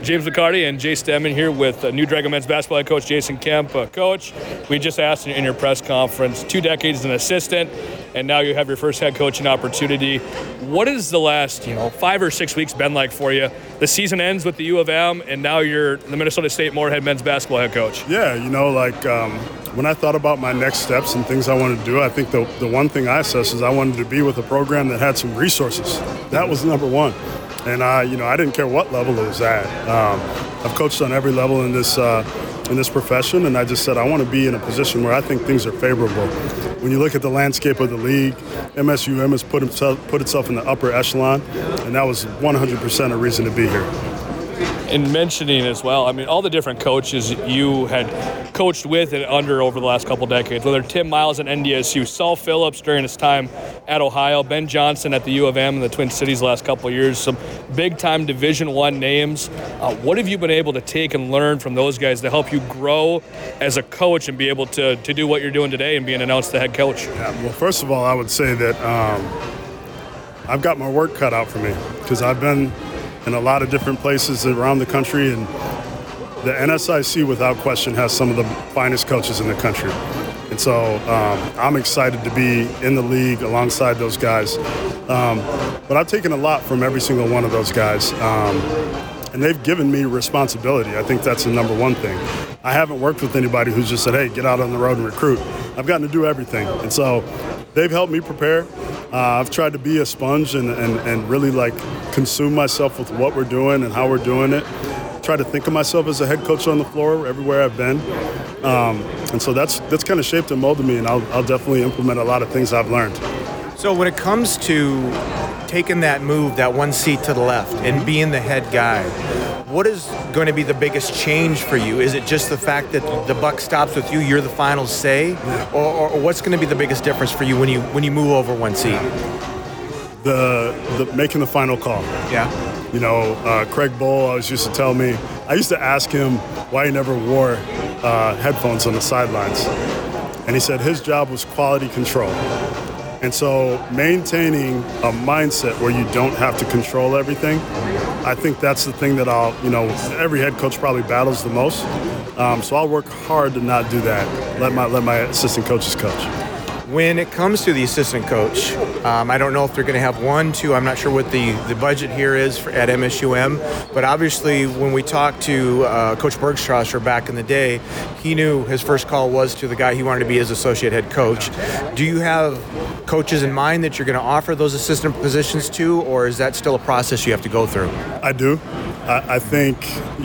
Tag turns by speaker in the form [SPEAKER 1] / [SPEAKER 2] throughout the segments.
[SPEAKER 1] James McCarty and Jay Stemmen here with New Dragon men's basketball head coach Jason Kemp. Coach, we just asked in your press conference, 2 decades as an assistant, and now you have your first head coaching opportunity. What has the last 5 or 6 weeks been like for you? The season ends with the U of M, and now you're the Minnesota State Moorhead men's basketball head coach.
[SPEAKER 2] Yeah, when I thought about my next steps and things I wanted to do, I think the one thing I assessed is I wanted to be with a program that had some resources. That was number one. And I didn't care what level it was at. I've coached on every level in this profession, and I just said I want to be in a position where I think things are favorable. When you look at the landscape of the league, MSUM has put itself in the upper echelon, and that was 100% a reason to be here.
[SPEAKER 1] And mentioning as well, all the different coaches you had coached with and under over the last couple decades, whether Tim Miles at NDSU, Saul Phillips during his time at Ohio, Ben Johnson at the U of M in the Twin Cities the last couple of years, some big-time Division I names. What have you been able to take and learn from those guys to help you grow as a coach and be able to do what you're doing today and being announced the head coach?
[SPEAKER 2] Yeah, well, first of all, I would say that I've got my work cut out for me because I've been in a lot of different places around the country, and the NSIC, without question, has some of the finest coaches in the country. And so I'm excited to be in the league alongside those guys. But I've taken a lot from every single one of those guys. And they've given me responsibility. I think that's the number one thing. I haven't worked with anybody who's just said, hey, get out on the road and recruit. I've gotten to do everything. And so they've helped me prepare. I've tried to be a sponge and really consume myself with what we're doing and how we're doing it. Try to think of myself as a head coach on the floor everywhere I've been. And so that's kind of shaped and molded me, and I'll definitely implement a lot of things I've learned.
[SPEAKER 3] So when it comes to taking that move, that one seat to the left, and being the head guy, what is going to be the biggest change for you? Is it just the fact that the buck stops with you, you're the final say, or what's going to be the biggest difference for you when you move over one seat?
[SPEAKER 2] The making the final call.
[SPEAKER 3] Yeah.
[SPEAKER 2] Craig Bowl always used to tell me, I used to ask him why he never wore headphones on the sidelines. And he said his job was quality control. And so maintaining a mindset where you don't have to control everything, I think that's the thing that every head coach probably battles the most. So I'll work hard to not do that. Let my assistant coaches coach.
[SPEAKER 3] When it comes to the assistant coach, I don't know if they're going to have 1, 2. I'm not sure what the budget here is at MSUM. But obviously, when we talked to Coach Bergstrasser back in the day, he knew his first call was to the guy he wanted to be his associate head coach. Do you have coaches in mind that you're going to offer those assistant positions to, or is that still a process you have to go through?
[SPEAKER 2] I do. I think,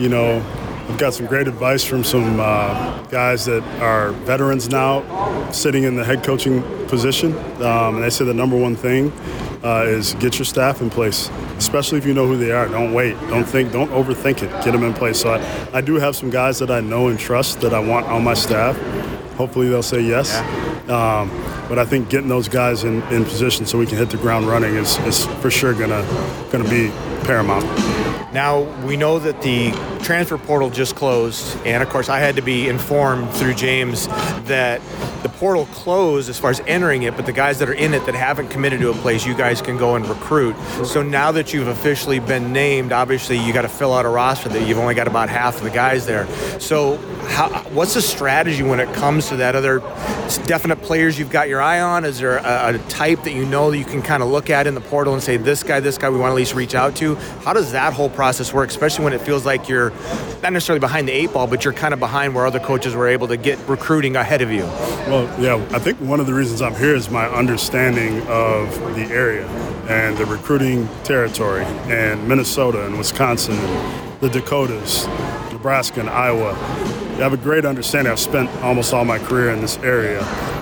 [SPEAKER 2] I've got some great advice from some guys that are veterans now sitting in the head coaching position. And they say the number one thing is get your staff in place, especially if you know who they are. Don't wait. Don't overthink it. Get them in place. So I do have some guys that I know and trust that I want on my staff. Hopefully they'll say yes. Yeah. But I think getting those guys in position so we can hit the ground running is for sure gonna be paramount.
[SPEAKER 3] Now, we know that the transfer portal just closed, and of course I had to be informed through James that the portal closed as far as entering it, but the guys that are in it that haven't committed to a place, you guys can go and recruit. So now that you've officially been named, obviously you got to fill out a roster that you've only got about half of the guys there. So what's the strategy when it comes to that? Are there definite players you've got your eye on? Is there a type that you can kind of look at in the portal and say, this guy we want to at least reach out to? How does that whole process work, especially when it feels like you're not necessarily behind the 8 ball, but you're kind of behind where other coaches were able to get recruiting ahead of you?
[SPEAKER 2] Well, yeah, I think one of the reasons I'm here is my understanding of the area and the recruiting territory, and Minnesota and Wisconsin and the Dakotas, Nebraska and Iowa. I have a great understanding. I've spent almost all my career in this area.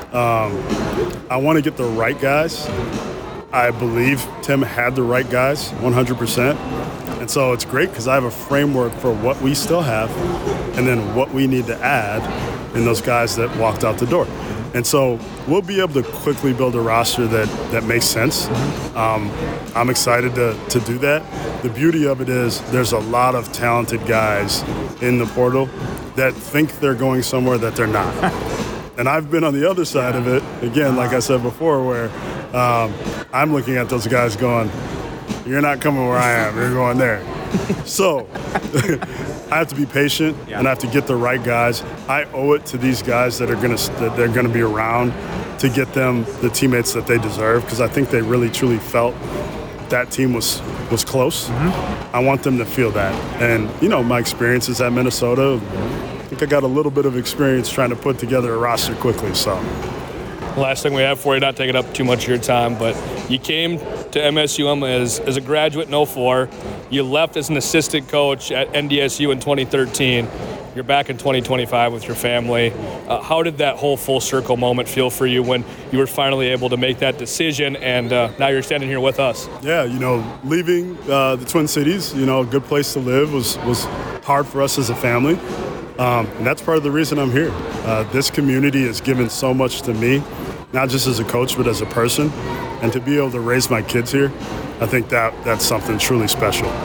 [SPEAKER 2] I want to get the right guys. I believe Tim had the right guys, 100%. And so it's great because I have a framework for what we still have and then what we need to add in those guys that walked out the door. And so we'll be able to quickly build a roster that makes sense. I'm excited to do that. The beauty of it is there's a lot of talented guys in the portal that think they're going somewhere that they're not. And I've been on the other side of it, again, like I said before, where I'm looking at those guys going, you're not coming where I am, you're going there. So I have to be patient, and I have to get the right guys. I owe it to these guys that they're gonna be around to get them the teammates that they deserve, because I think they really truly felt that team was close. I want them to feel that. And my experiences at Minnesota, I think I got a little bit of experience trying to put together a roster quickly. So
[SPEAKER 1] last thing we have for you, not taking up too much of your time, but you came to MSUM as a graduate in 04. You left as an assistant coach at NDSU in 2013. You're back in 2025 with your family. How did that whole full circle moment feel for you when you were finally able to make that decision, and now you're standing here with us?
[SPEAKER 2] Yeah, leaving the Twin Cities, a good place to live was hard for us as a family. And that's part of the reason I'm here. This community has given so much to me, not just as a coach, but as a person. And to be able to raise my kids here, I think that's something truly special.